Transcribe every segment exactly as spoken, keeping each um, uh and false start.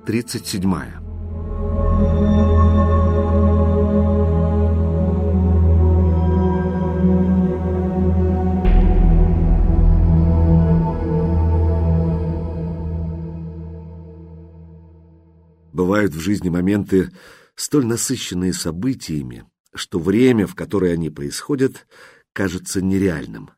тридцать седьмая. Бывают в жизни моменты, столь насыщенные событиями, что время, в которое они происходят, кажется нереальным.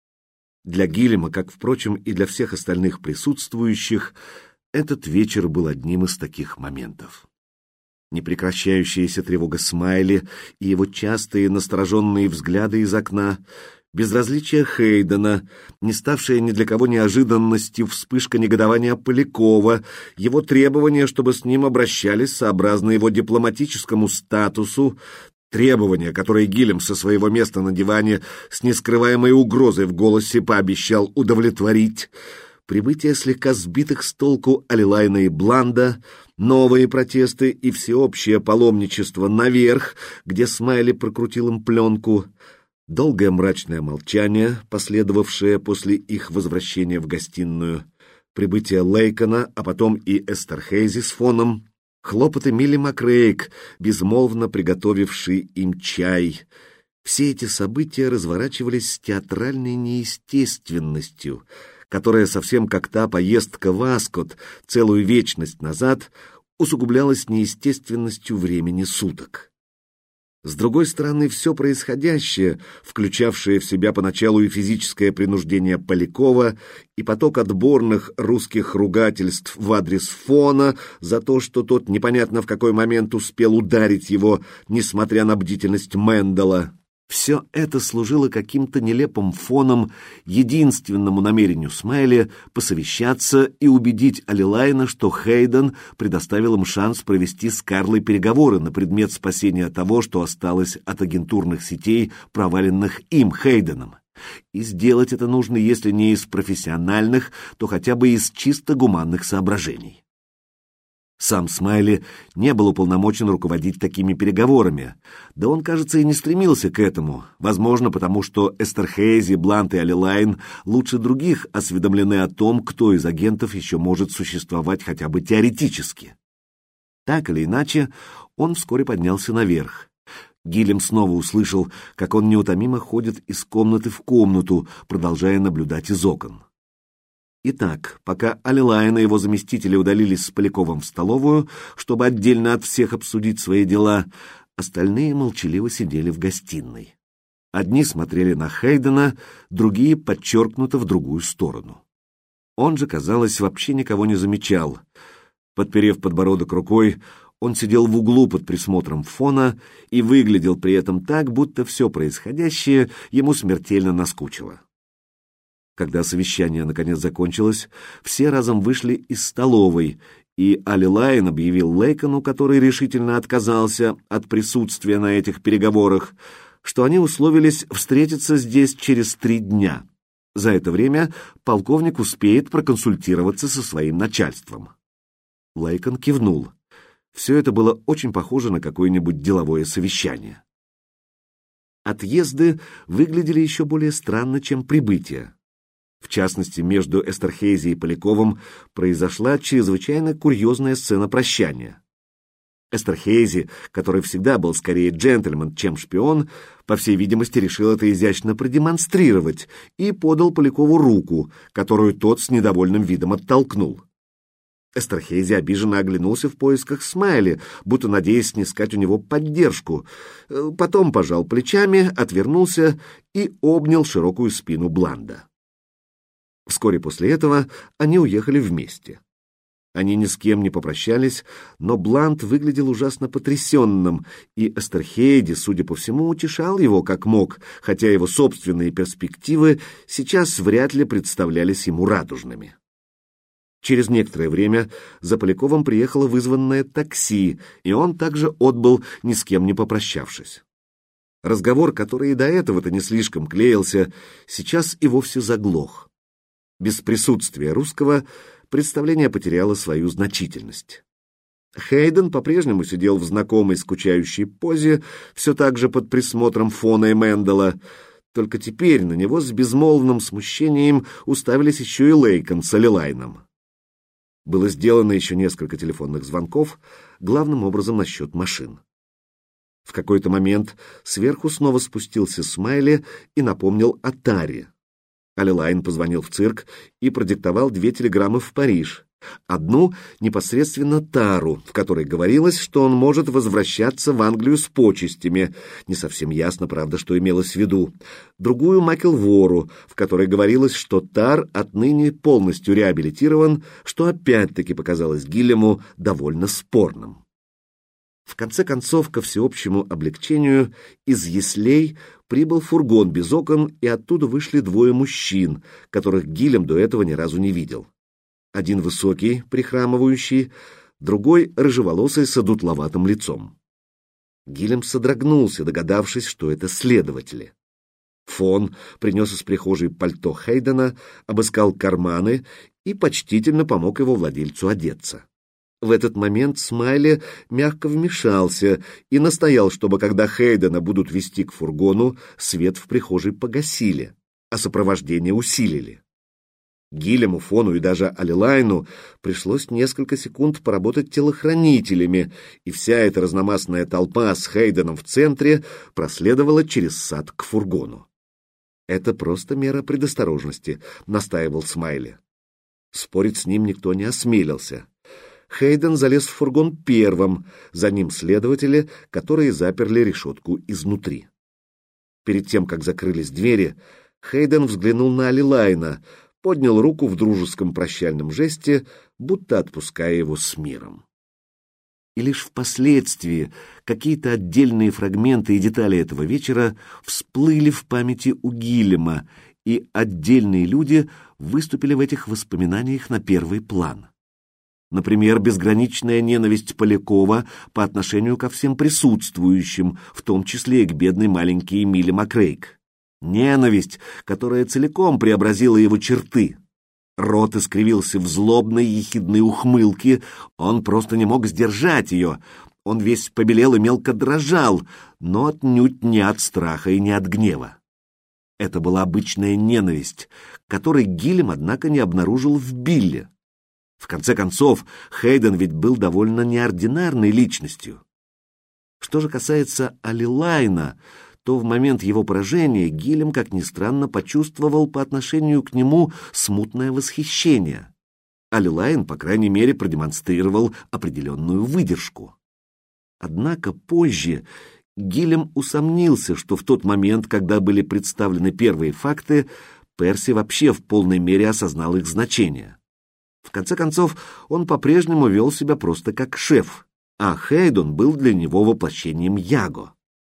Для Гиллема, как, впрочем, и для всех остальных присутствующих, этот вечер был одним из таких моментов. Непрекращающаяся тревога Смайли и его частые настороженные взгляды из окна, безразличие Хейдена, не ставшая ни для кого неожиданностью вспышка негодования Полякова, его требование, чтобы с ним обращались сообразно его дипломатическому статусу, требования, которые Гиллем со своего места на диване с нескрываемой угрозой в голосе пообещал удовлетворить, прибытие слегка сбитых с толку Алилайна и Бланда, новые протесты и всеобщее паломничество наверх, где Смайли прокрутил им пленку, долгое мрачное молчание, последовавшее после их возвращения в гостиную, прибытие Лейкона, а потом и Эстерхейзи с фоном, хлопоты Милли Макрейк, безмолвно приготовивший им чай. Все эти события разворачивались с театральной неестественностью, которая, совсем как та поездка в Аскот целую вечность назад, усугублялась неестественностью времени суток. С другой стороны, все происходящее, включавшее в себя поначалу и физическое принуждение Полякова, и поток отборных русских ругательств в адрес фона за то, что тот непонятно в какой момент успел ударить его, несмотря на бдительность Мэндала, все это служило каким-то нелепым фоном единственному намерению Смайли посовещаться и убедить Алилайна, что Хейден предоставил им шанс провести с Карлой переговоры на предмет спасения того, что осталось от агентурных сетей, проваленных им, Хейденом. И сделать это нужно, если не из профессиональных, то хотя бы из чисто гуманных соображений. Сам Смайли не был уполномочен руководить такими переговорами, да он, кажется, и не стремился к этому, возможно, потому что Эстерхейзи, Блант и Алилайн лучше других осведомлены о том, кто из агентов еще может существовать хотя бы теоретически. Так или иначе, он вскоре поднялся наверх. Гиллем снова услышал, как он неутомимо ходит из комнаты в комнату, продолжая наблюдать из окон. Итак, пока Алилайн и его заместители удалились с Поляковым в столовую, чтобы отдельно от всех обсудить свои дела, остальные молчаливо сидели в гостиной. Одни смотрели на Хейдена, другие подчеркнуто в другую сторону. Он же, казалось, вообще никого не замечал. Подперев подбородок рукой, он сидел в углу под присмотром фона и выглядел при этом так, будто все происходящее ему смертельно наскучило. Когда совещание наконец закончилось, все разом вышли из столовой, и Алилайн объявил Лейкону, который решительно отказался от присутствия на этих переговорах, что они условились встретиться здесь через три дня. За это время полковник успеет проконсультироваться со своим начальством. Лейкон кивнул. Все это было очень похоже на какое-нибудь деловое совещание. Отъезды выглядели еще более странно, чем прибытие. В частности, между Эстерхейзи и Поляковым произошла чрезвычайно курьезная сцена прощания. Эстерхейзи, который всегда был скорее джентльмен, чем шпион, по всей видимости, решил это изящно продемонстрировать и подал Полякову руку, которую тот с недовольным видом оттолкнул. Эстерхейзи обиженно оглянулся в поисках Смайли, будто надеясь снискать у него поддержку. Потом пожал плечами, отвернулся и обнял широкую спину Бланда. Вскоре после этого они уехали вместе. Они ни с кем не попрощались, но Бланд выглядел ужасно потрясенным, и Эстерхейзи, судя по всему, утешал его как мог, хотя его собственные перспективы сейчас вряд ли представлялись ему радужными. Через некоторое время за Поляковым приехало вызванное такси, и он также отбыл, ни с кем не попрощавшись. Разговор, который и до этого-то не слишком клеился, сейчас и вовсе заглох. Без присутствия русского представление потеряло свою значительность. Хейден по-прежнему сидел в знакомой скучающей позе, все так же под присмотром фона и Мэндала, только теперь на него с безмолвным смущением уставились еще и Лейкон с Алилайном. Было сделано еще несколько телефонных звонков, главным образом насчет машин. В какой-то момент сверху снова спустился Смайли и напомнил о Таре. Алилайн позвонил в цирк и продиктовал две телеграммы в Париж. Одну непосредственно Тару, в которой говорилось, что он может возвращаться в Англию с почестями. Не совсем ясно, правда, что имелось в виду. Другую Макелвору, в которой говорилось, что Тар отныне полностью реабилитирован, что опять-таки показалось Гиллему довольно спорным. В конце концов, ко всеобщему облегчению, из яслей прибыл фургон без окон, и оттуда вышли двое мужчин, которых Гиллем до этого ни разу не видел. Один высокий, прихрамывающий, другой рыжеволосый с одутловатым лицом. Гиллем содрогнулся, догадавшись, что это следователи. Фон принес из прихожей пальто Хейдена, обыскал карманы и почтительно помог его владельцу одеться. В этот момент Смайли мягко вмешался и настоял, чтобы, когда Хейдена будут вести к фургону, свет в прихожей погасили, а сопровождение усилили. Гиллему, Фону и даже Алилайну пришлось несколько секунд поработать телохранителями, и вся эта разномастная толпа с Хейденом в центре проследовала через сад к фургону. «Это просто мера предосторожности», — настаивал Смайли. Спорить с ним никто не осмелился. Хейден залез в фургон первым, за ним следователи, которые заперли решетку изнутри. Перед тем, как закрылись двери, Хейден взглянул на Алилайна, поднял руку в дружеском прощальном жесте, будто отпуская его с миром. И лишь впоследствии какие-то отдельные фрагменты и детали этого вечера всплыли в памяти у Гиллема, и отдельные люди выступили в этих воспоминаниях на первый план. Например, безграничная ненависть Полякова по отношению ко всем присутствующим, в том числе и к бедной маленькой Эмиле Макрейк. Ненависть, которая целиком преобразила его черты. Рот искривился в злобной ехидной ухмылке, он просто не мог сдержать ее. Он весь побелел и мелко дрожал, но отнюдь не от страха и не от гнева. Это была обычная ненависть, которой Гиллем, однако, не обнаружил в Билле. В конце концов, Хейден ведь был довольно неординарной личностью. Что же касается Алилайна, то в момент его поражения Гиллем, как ни странно, почувствовал по отношению к нему смутное восхищение. Алилайн, по крайней мере, продемонстрировал определенную выдержку. Однако позже Гиллем усомнился, что в тот момент, когда были представлены первые факты, Перси вообще в полной мере осознал их значение. В конце концов, он по-прежнему вел себя просто как шеф, а Хейден был для него воплощением Яго.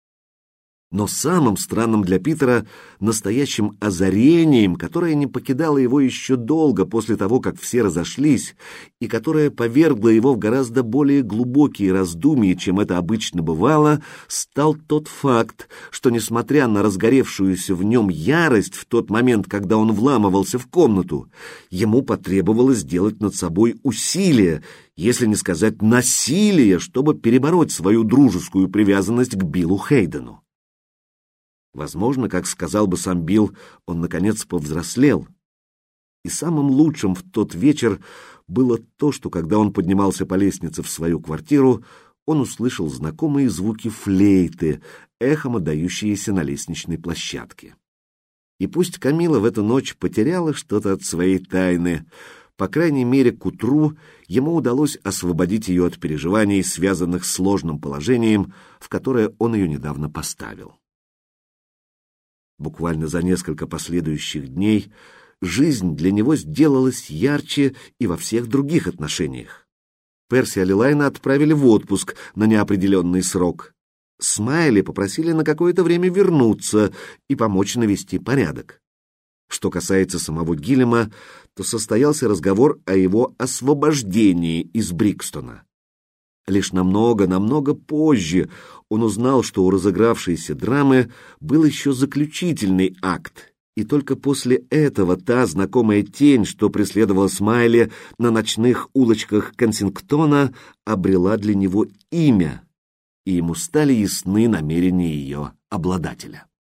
Но самым странным для Питера, настоящим озарением, которое не покидало его еще долго после того, как все разошлись, и которое повергло его в гораздо более глубокие раздумья, чем это обычно бывало, стал тот факт, что, несмотря на разгоревшуюся в нем ярость в тот момент, когда он вламывался в комнату, ему потребовалось сделать над собой усилие, если не сказать насилие, чтобы перебороть свою дружескую привязанность к Биллу Хейдену. Возможно, как сказал бы сам Билл, он, наконец, повзрослел. И самым лучшим в тот вечер было то, что, когда он поднимался по лестнице в свою квартиру, он услышал знакомые звуки флейты, эхом отдающиеся на лестничной площадке. И пусть Камила в эту ночь потеряла что-то от своей тайны, по крайней мере, к утру ему удалось освободить ее от переживаний, связанных с сложным положением, в которое он ее недавно поставил. Буквально за несколько последующих дней жизнь для него сделалась ярче и во всех других отношениях. Перси Алилайна отправили в отпуск на неопределенный срок. Смайли попросили на какое-то время вернуться и помочь навести порядок. Что касается самого Гиллема, то состоялся разговор о его освобождении из Брикстона. Лишь намного-намного позже он узнал, что у разыгравшейся драмы был еще заключительный акт, и только после этого та знакомая тень, что преследовала Смайли на ночных улочках Кенсингтона, обрела для него имя, и ему стали ясны намерения ее обладателя.